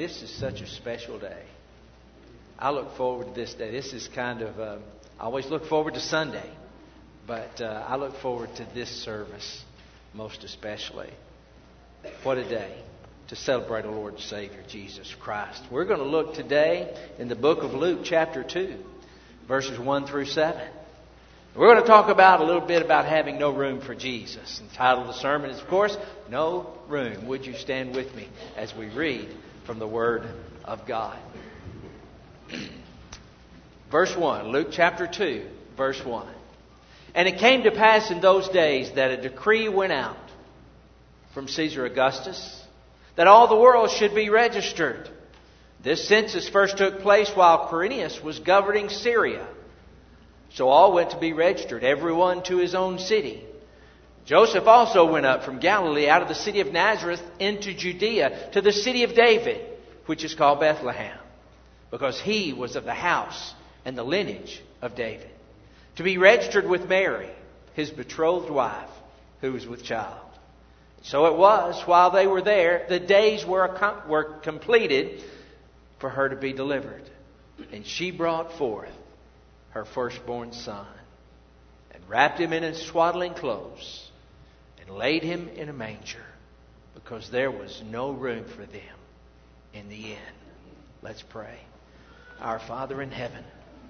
this is such a special day. I look forward to this day. This is kind of, I always look forward to Sunday, but I look forward to this service most especially. What a day to celebrate our Lord and Savior, Jesus Christ. We're going to look today in the book of Luke, chapter 2, verses 1 through 7. We're going to talk about a little bit about having no room for Jesus. The title of the sermon is, of course, No Room. Would you stand with me as we read from the Word of God? Verse 1, Luke chapter 2, verse 1. And it came to pass in those days that a decree went out from Caesar Augustus that all the world should be registered. This census first took place while Quirinius was governing Syria. So all went to be registered, everyone to his own city. Joseph also went up from Galilee out of the city of Nazareth into Judea to the city of David, which is called Bethlehem, because he was of the house and the lineage of David, to be registered with Mary, his betrothed wife, who was with child. So it was, while they were there, the days were completed for her to be delivered. And she brought forth her firstborn son, and wrapped him in his swaddling clothes, and laid him in a manger, because there was no room for them in the inn. Let's pray. Our Father in heaven,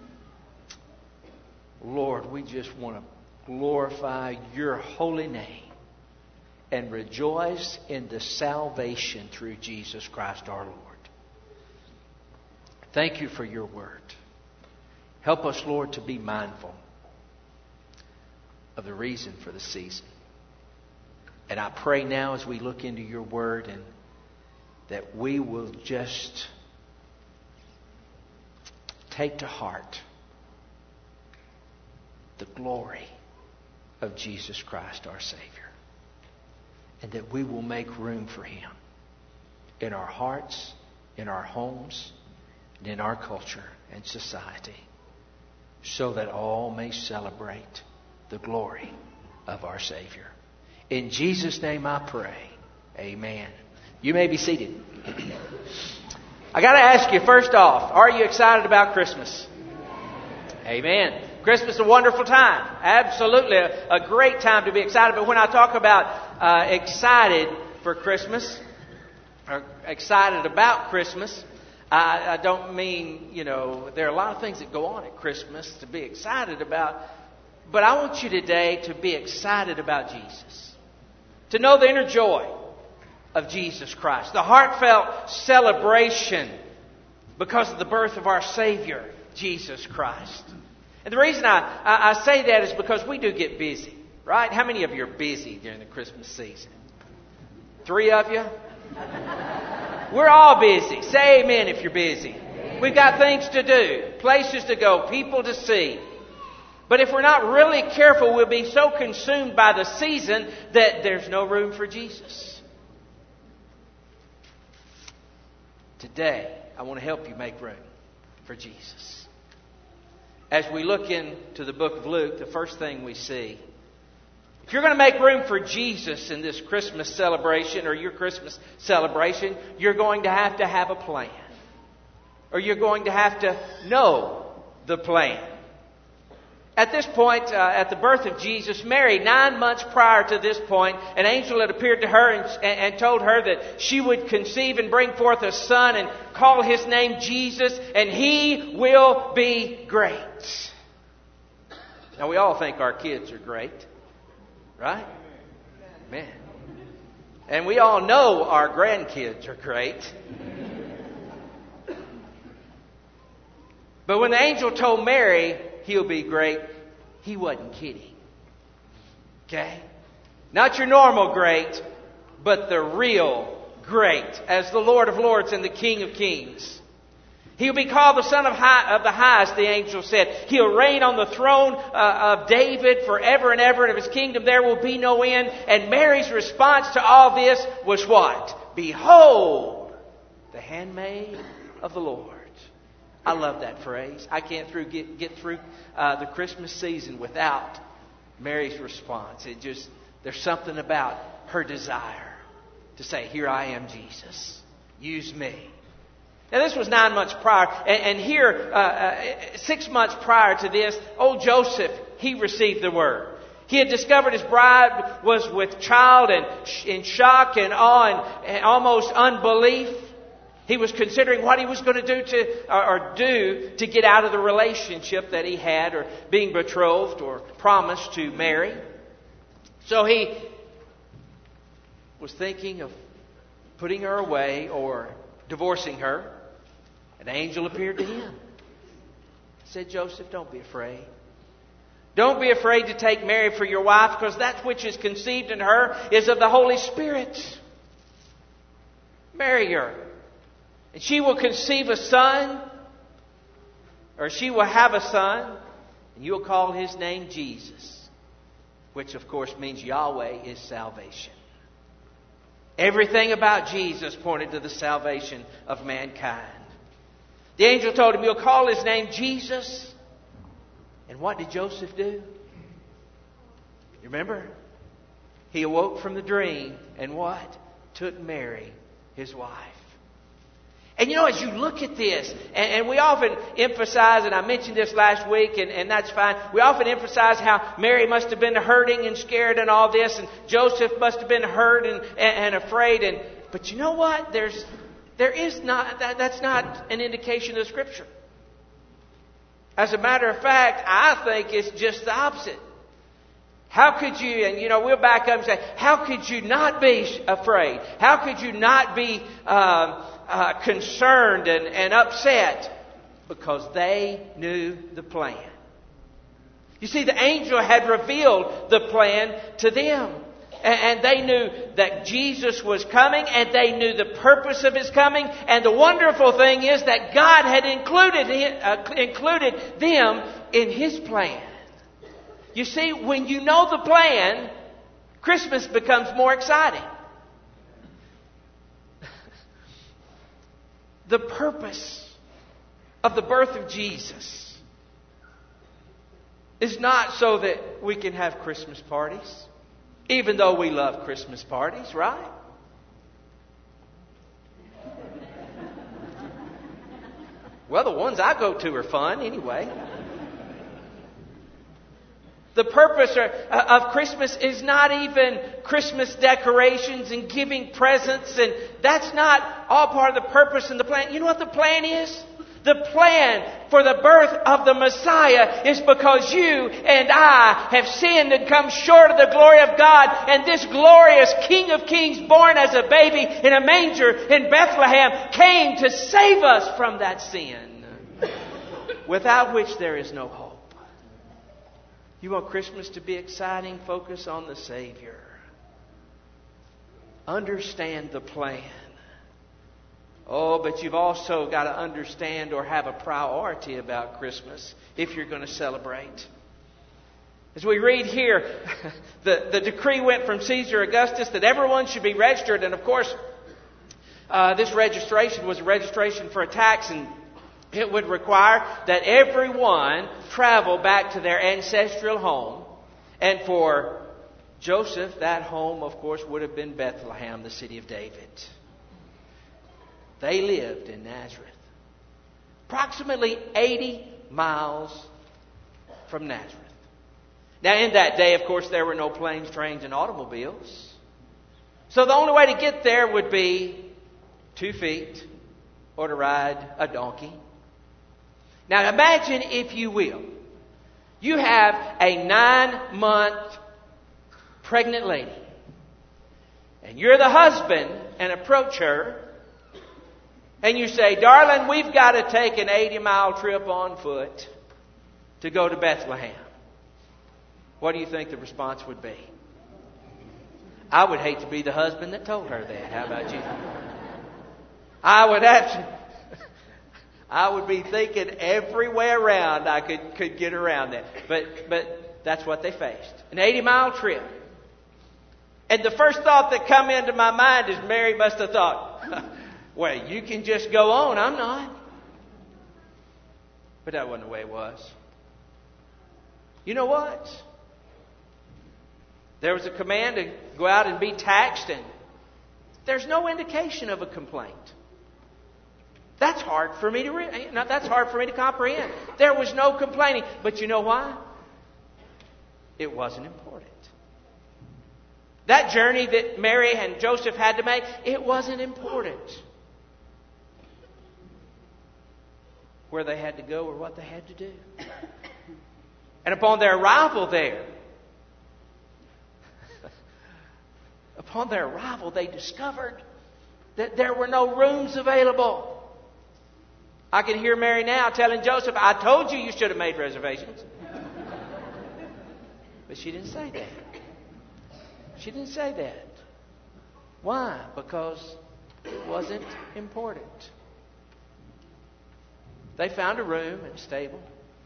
Lord, we just want to glorify your holy name and rejoice in the salvation through Jesus Christ our Lord. Thank you for your word. Help us, Lord, to be mindful of the reason for the season. And I pray now as we look into your word and that we will just take to heart the glory of Jesus Christ our Savior. And that we will make room for him in our hearts, in our homes, and in our culture and society, so that all may celebrate the glory of our Savior. In Jesus' name I pray. Amen. You may be seated. I got to ask you first off, are you excited about Christmas? Amen. Christmas is a wonderful time. Absolutely a great time to be excited. But when I talk about excited for Christmas, or excited about Christmas, I don't mean, there are a lot of things that go on at Christmas to be excited about. But I want you today to be excited about Jesus. To know the inner joy of Jesus Christ. The heartfelt celebration because of the birth of our Savior, Jesus Christ. And the reason I say that is because we do get busy, right? How many of you are busy during the Christmas season? 3 of you? We're all busy. Say amen if you're busy. We've got things to do, places to go, people to see. But if we're not really careful, we'll be so consumed by the season that there's no room for Jesus. Today, I want to help you make room for Jesus. As we look into the book of Luke, the first thing we see, if you're going to make room for Jesus in this Christmas celebration or your Christmas celebration, you're going to have a plan. Or you're going to have to know the plan. At this point, at the birth of Jesus, Mary, 9 months prior to this point, an angel had appeared to her and told her that she would conceive and bring forth a son and call his name Jesus, and he will be great. Now, we all think our kids are great, right? Man. And we all know our grandkids are great. But when the angel told Mary he'll be great, he wasn't kidding. Okay? Not your normal great, but the real great, as the Lord of Lords and the King of Kings. He'll be called the Son of the Highest, the angel said. He'll reign on the throne of David forever and ever, and of his kingdom there will be no end. And Mary's response to all this was what? Behold, the handmaid of the Lord. I love that phrase. I can't get through the Christmas season without Mary's response. There's something about her desire to say, here I am, Jesus. Use me. Now, this was 9 months prior. And here, 6 months prior to this, old Joseph, he received the word. He had discovered his bride was with child and in shock and awe and almost unbelief. He was considering what he was going to do to get out of the relationship that he had, or being betrothed or promised to marry. So he was thinking of putting her away or divorcing her. An angel appeared to him. Said, Joseph, don't be afraid. Don't be afraid to take Mary for your wife, because that which is conceived in her is of the Holy Spirit. Marry her. And she will conceive a son, or she will have a son, and you'll call his name Jesus, which of course means Yahweh is salvation. Everything about Jesus pointed to the salvation of mankind. The angel told him, you'll call his name Jesus. And what did Joseph do? You remember? He awoke from the dream and what? Took Mary, his wife. And as you look at this, and we often emphasize, and I mentioned this last week, and that's fine. We often emphasize how Mary must have been hurting and scared and all this, and Joseph must have been hurt and afraid. But you know what? That's not an indication of the Scripture. As a matter of fact, I think it's just the opposite. How could you, and we'll back up and say, how could you not be afraid? How could you not be concerned and upset? Because they knew the plan. You see, the angel had revealed the plan to them. And they knew that Jesus was coming, and they knew the purpose of His coming. And the wonderful thing is that God had included them in His plan. You see, when you know the plan, Christmas becomes more exciting. The purpose of the birth of Jesus is not so that we can have Christmas parties. Even though we love Christmas parties, right? Well, the ones I go to are fun anyway. The purpose of Christmas is not even Christmas decorations and giving presents. And that's not all part of the purpose and the plan. You know what the plan is? The plan for the birth of the Messiah is because you and I have sinned and come short of the glory of God. And this glorious King of Kings, born as a baby in a manger in Bethlehem, came to save us from that sin, without which there is no hope. You want Christmas to be exciting? Focus on the Savior. Understand the plan. Oh, but you've also got to understand or have a priority about Christmas if you're going to celebrate. As we read here, the decree went from Caesar Augustus that everyone should be registered. And of course, this registration was a registration for a tax, and it would require that everyone travel back to their ancestral home. And for Joseph, that home, of course, would have been Bethlehem, the city of David. They lived in Nazareth, approximately 80 miles from Nazareth. Now, in that day, of course, there were no planes, trains, and automobiles. So the only way to get there would be 2 feet or to ride a donkey. Now, imagine, if you will, you have a 9-month pregnant lady, and you're the husband, and approach her, and you say, darling, we've got to take an 80-mile trip on foot to go to Bethlehem. What do you think the response would be? I would hate to be the husband that told her that. How about you? I would be thinking every way around I could get around that. But that's what they faced. An 80-mile trip. And the first thought that come into my mind is Mary must have thought, well, you can just go on. I'm not. But that wasn't the way it was. You know what? There was a command to go out and be taxed, and there's no indication of a complaint. That's hard for me to that's hard for me to comprehend. There was no complaining. But you know why? It wasn't important. That journey that Mary and Joseph had to make, it wasn't important. Where they had to go or what they had to do. And upon their arrival there, they discovered that there were no rooms available. I can hear Mary now telling Joseph, I told you should have made reservations. But she didn't say that. She didn't say that. Why? Because it wasn't important. They found a room and a stable.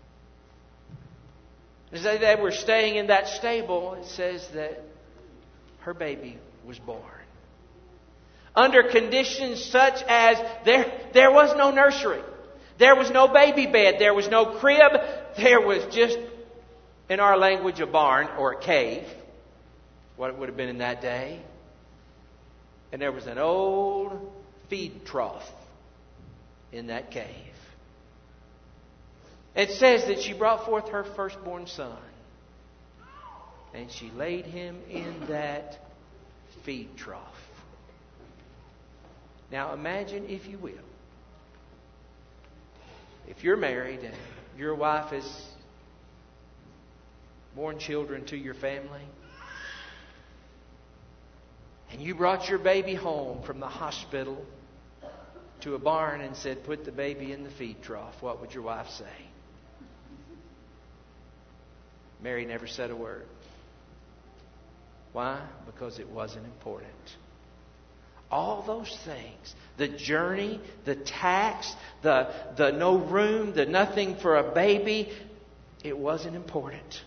As they were staying in that stable, it says that her baby was born. Under conditions such as there was no nursery. There was no baby bed. There was no crib. There was just, in our language, a barn or a cave. What it would have been in that day. And there was an old feed trough in that cave. It says that she brought forth her firstborn son. And she laid him in that feed trough. Now imagine, if you will, if you're married and your wife has born children to your family, and you brought your baby home from the hospital to a barn and said, put the baby in the feed trough, what would your wife say? Mary never said a word. Why? Because it wasn't important. All those things, the journey, the tax, the no room, the nothing for a baby, it wasn't important.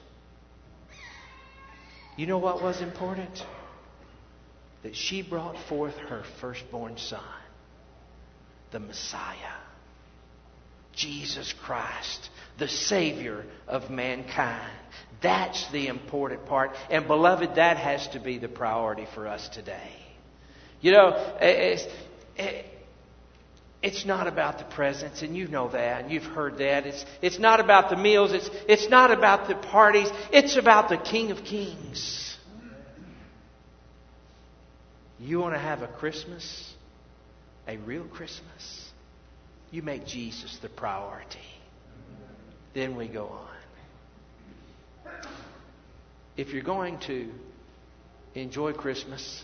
You know what was important? That she brought forth her firstborn son, the Messiah, Jesus Christ, the Savior of mankind. That's the important part. And beloved, that has to be the priority for us today. You know, it's not about the presents, and you know that, and you've heard that. It's not about the meals. It's not about the parties. It's about the King of Kings. You want to have a Christmas, a real Christmas? You make Jesus the priority. Then we go on. If you're going to enjoy Christmas,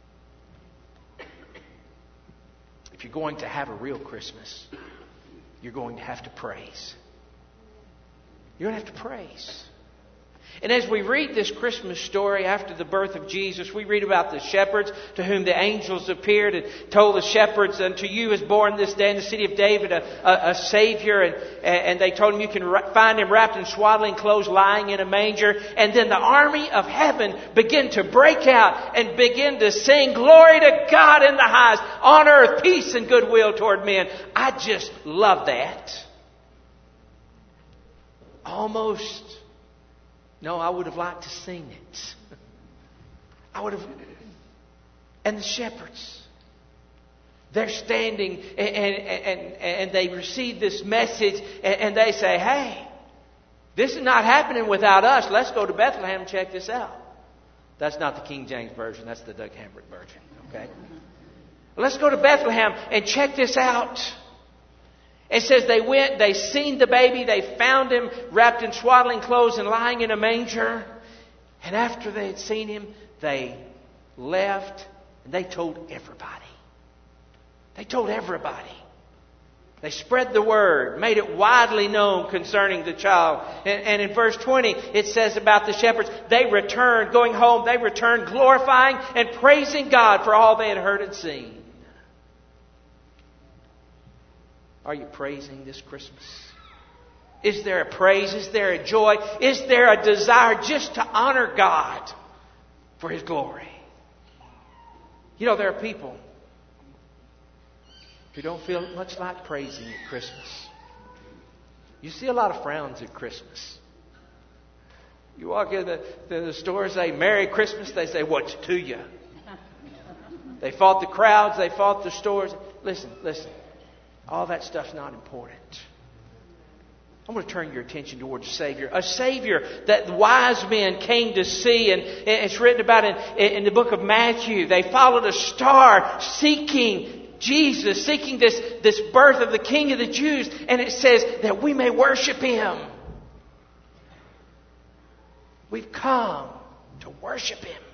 if you're going to have a real Christmas, you're going to have to praise. You're going to have to praise. And as we read this Christmas story after the birth of Jesus, we read about the shepherds to whom the angels appeared and told the shepherds, unto you is born this day in the city of David a Savior. And they told him you can find him wrapped in swaddling clothes lying in a manger. And then the army of heaven began to break out and begin to sing, glory to God in the highest, on earth peace and goodwill toward men. I just love that. I would have liked to sing it. And the shepherds, they're standing and they receive this message and they say, hey, this is not happening without us. Let's go to Bethlehem and check this out. That's not the King James Version. That's the Doug Hambrick version. Okay? Let's go to Bethlehem and check this out. It says they went, they seen the baby, they found him wrapped in swaddling clothes and lying in a manger. And after they had seen him, they left and they told everybody. They told everybody. They spread the word, made it widely known concerning the child. And in verse 20, it says about the shepherds, they returned, going home, they returned glorifying and praising God for all they had heard and seen. Are you praising this Christmas? Is there a praise? Is there a joy? Is there a desire just to honor God for His glory? You know, there are people who don't feel much like praising at Christmas. You see a lot of frowns at Christmas. You walk in the store and say, Merry Christmas. They say, what's to you? They fought the crowds. They fought the stores. Listen. All that stuff's not important. I want to turn your attention towards a Savior. A Savior that the wise men came to see. And it's written about in the book of Matthew. They followed a star seeking Jesus, seeking this birth of the King of the Jews. And it says that we may worship Him. We've come to worship Him.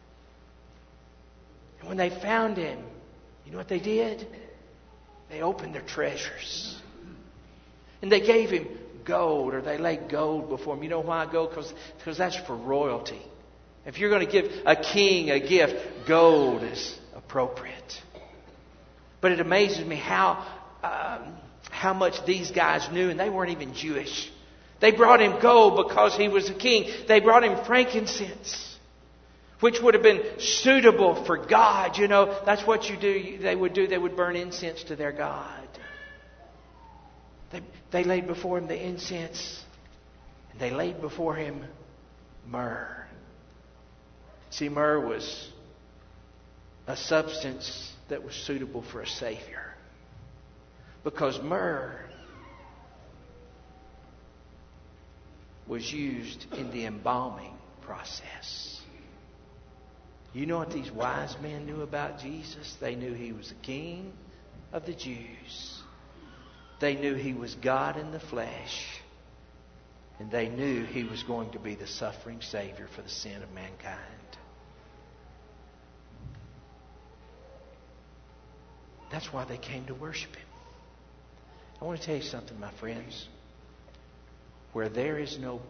And when they found Him, you know what they did? They opened their treasures. And they gave Him gold, or they laid gold before Him. You know why gold? Because that's for royalty. If you're going to give a king a gift, gold is appropriate. But it amazes me how much these guys knew, and they weren't even Jewish. They brought Him gold because He was a king. They brought Him frankincense, which would have been suitable for God. You know, that's what they would do. They would burn incense to their God. They laid before Him the incense. And they laid before Him myrrh. See, myrrh was a substance that was suitable for a Savior. Because myrrh was used in the embalming process. You know what these wise men knew about Jesus? They knew He was the King of the Jews. They knew He was God in the flesh. And they knew He was going to be the suffering Savior for the sin of mankind. That's why they came to worship Him. I want to tell you something, my friends. Where there is no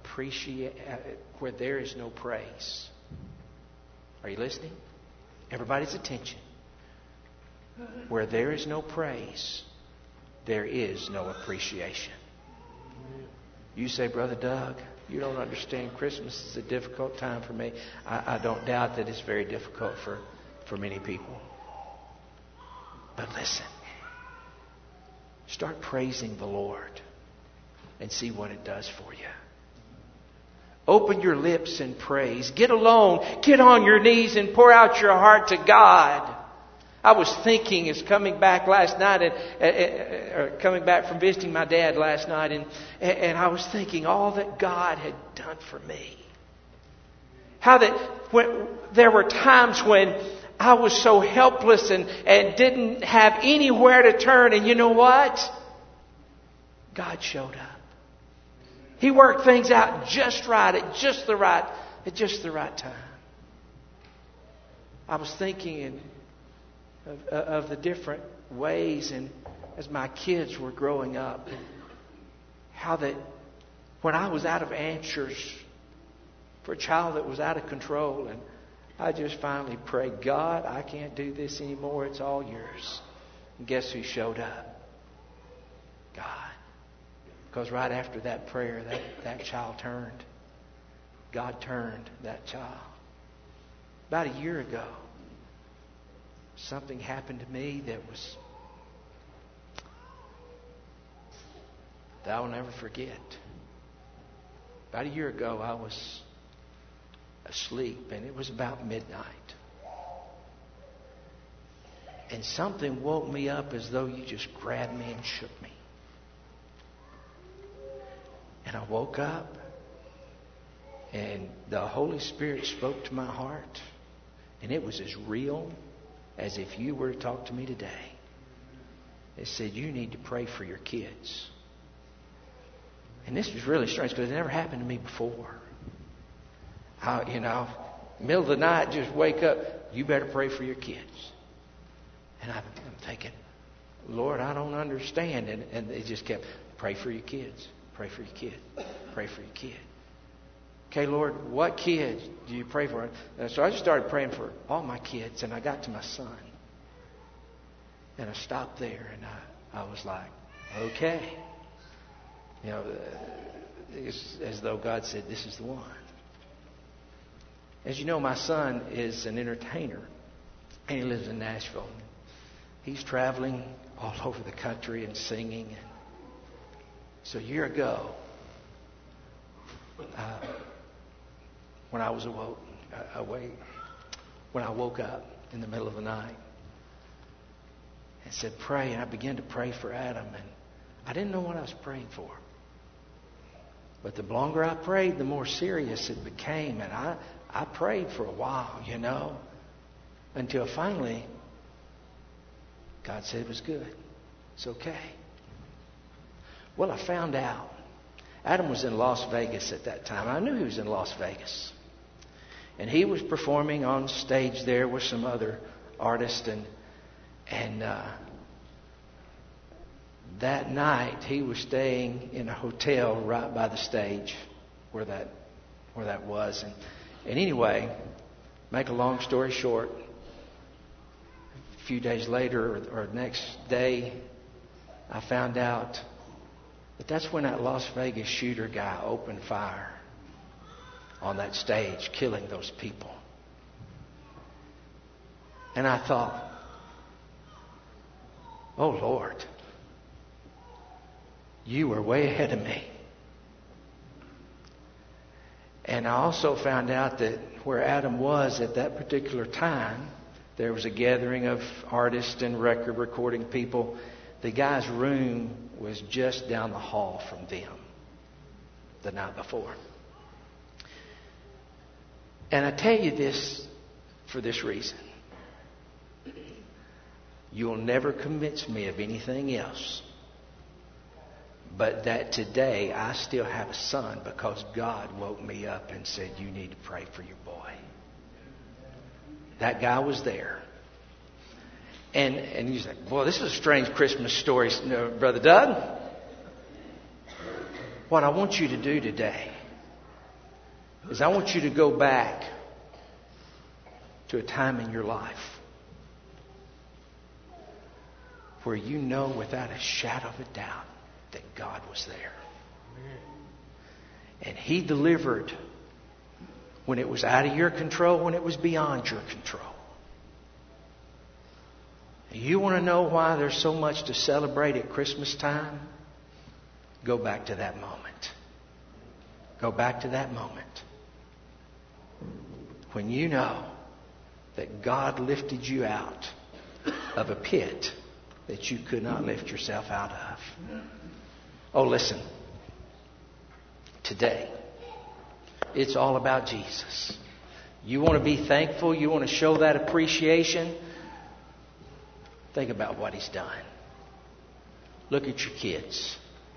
praise. Are you listening? Everybody's attention. Where there is no praise, there is no appreciation. You say, Brother Doug, you don't understand. Christmas is a difficult time for me. I don't doubt that it's very difficult for many people. But listen. Start praising the Lord and see what it does for you. Open your lips in praise. Get alone. Get on your knees and pour out your heart to God. I was thinking, as coming back last night, or coming back from visiting my dad last night, and I was thinking all that God had done for me. How that there were times when I was so helpless and didn't have anywhere to turn, and you know what? God showed up. He worked things out just right at just the right time. I was thinking of the different ways, and as my kids were growing up, how that when I was out of answers for a child that was out of control, and I just finally prayed, God, I can't do this anymore. It's all yours. And guess who showed up? God. Because right after that prayer, that child turned. God turned that child. About a year ago, something happened to me that I'll never forget. About a year ago, I was asleep, and it was about midnight. And something woke me up as though you just grabbed me and shook me. And I woke up, and the Holy Spirit spoke to my heart, and it was as real as if you were to talk to me today. It said, you need to pray for your kids. And this was really strange because it never happened to me before. Middle of the night, just wake up, you better pray for your kids. And I'm thinking, Lord, I don't understand. And it just kept, pray for your kids. Pray for your kid. Pray for your kid. Okay, Lord, what kids do you pray for? And so I just started praying for all my kids, and I got to my son. And I stopped there, and I was like, okay. It's as though God said, this is the one. As you know, my son is an entertainer, and he lives in Nashville. He's traveling all over the country and singing. So a year ago, when I woke up in the middle of the night, and said, pray. And I began to pray for Adam. And I didn't know what I was praying for. But the longer I prayed, the more serious it became. And I prayed for a while, until finally God said it was good. It's okay. Well, I found out Adam was in Las Vegas at that time. I knew he was in Las Vegas. And he was performing on stage there with some other artists. And that night he was staying in a hotel right by the stage where that was. And anyway, make a long story short, a few days later or next day, I found out that that's when that Las Vegas shooter guy opened fire on that stage, killing those people. And I thought, oh Lord, you were way ahead of me. And I also found out that where Adam was at that particular time, there was a gathering of artists and record recording people. The guy's room was just down the hall from them the night before. And I tell you this for this reason. You'll never convince me of anything else but that today I still have a son because God woke me up and said, you need to pray for your boy. That guy was there. And you say, boy, this is a strange Christmas story, Brother Doug. What I want you to do today is I want you to go back to a time in your life where you know without a shadow of a doubt that God was there. And He delivered when it was out of your control, when it was beyond your control. You want to know why there's so much to celebrate at Christmas time? Go back to that moment. Go back to that moment when you know that God lifted you out of a pit that you could not lift yourself out of. Oh, listen. Today, it's all about Jesus. You want to be thankful? You want to show that appreciation? Think about what He's done. Look at your kids.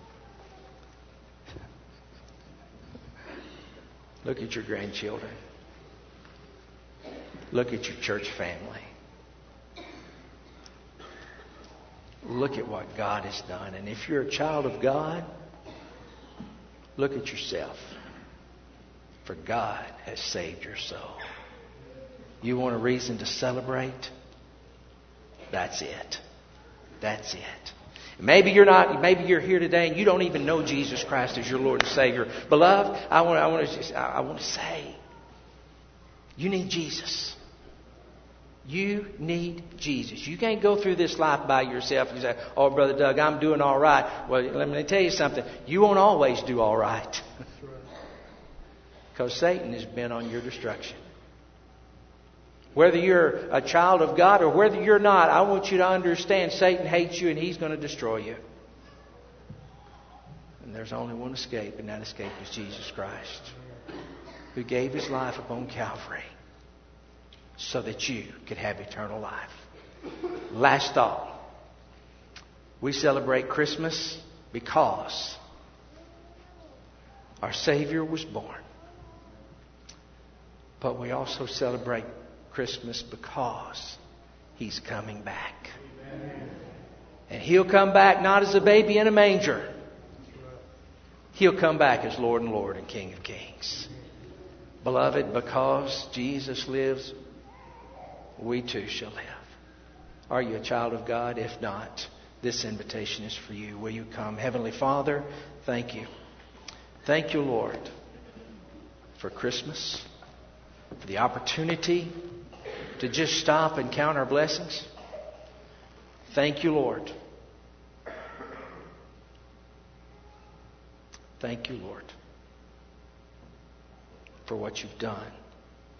Look at your grandchildren. Look at your church family. Look at what God has done. And if you're a child of God, look at yourself. For God has saved your soul. You want a reason to celebrate? That's it. That's it. Maybe you're here today and you don't even know Jesus Christ as your Lord and Savior. Beloved, I want to say, you need Jesus. You need Jesus. You can't go through this life by yourself and say, oh, Brother Doug, I'm doing all right. Well, let me tell you something. You won't always do all right. Because Satan is bent on your destruction. Whether you're a child of God or whether you're not, I want you to understand Satan hates you and he's going to destroy you. And there's only one escape, and that escape is Jesus Christ, who gave His life upon Calvary so that you could have eternal life. Last thought. We celebrate Christmas because our Savior was born. But we also celebrate Christmas because He's coming back. Amen. And He'll come back not as a baby in a manger. He'll come back as Lord and Lord and King of Kings. Beloved, because Jesus lives, we too shall live. Are you a child of God? If not, this invitation is for you. Will you come? Heavenly Father, thank you. Thank you, Lord, for Christmas, for the opportunity to just stop and count our blessings. Thank you, Lord. Thank you, Lord, for what you've done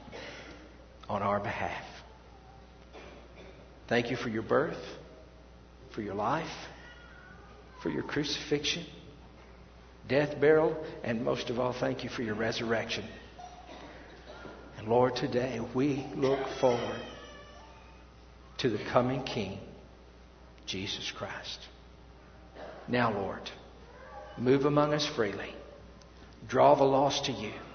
on our behalf. Thank you for your birth. for your life, for your crucifixion, death, burial, and most of all, thank you for your resurrection. And Lord, today we look forward to the coming King, Jesus Christ. Now, Lord, move among us freely. Draw the lost to you.